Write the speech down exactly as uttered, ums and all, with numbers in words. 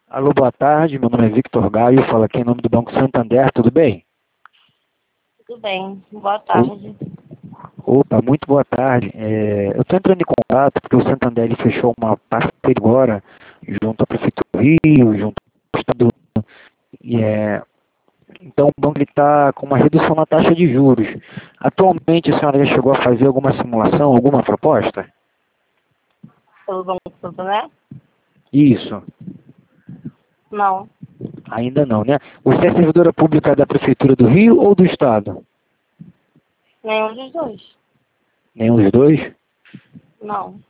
Alô, boa tarde, meu nome é Victor Gaio, falo aqui em nome do Banco Santander, tudo bem? Tudo bem, boa tarde. Opa, muito boa tarde. É, eu estou entrando em contato porque o Santander ele fechou uma parceria agora junto à Prefeitura do Rio, junto ao Estado. E, é, então o banco está com uma redução na taxa de juros. Atualmente a senhora já chegou a fazer alguma simulação, alguma proposta? Pelo Banco Santander? Isso, Não, ainda não, né? Você é servidora pública da Prefeitura do Rio ou do Estado? nenhum dos dois. Nenhum dos dois? Não.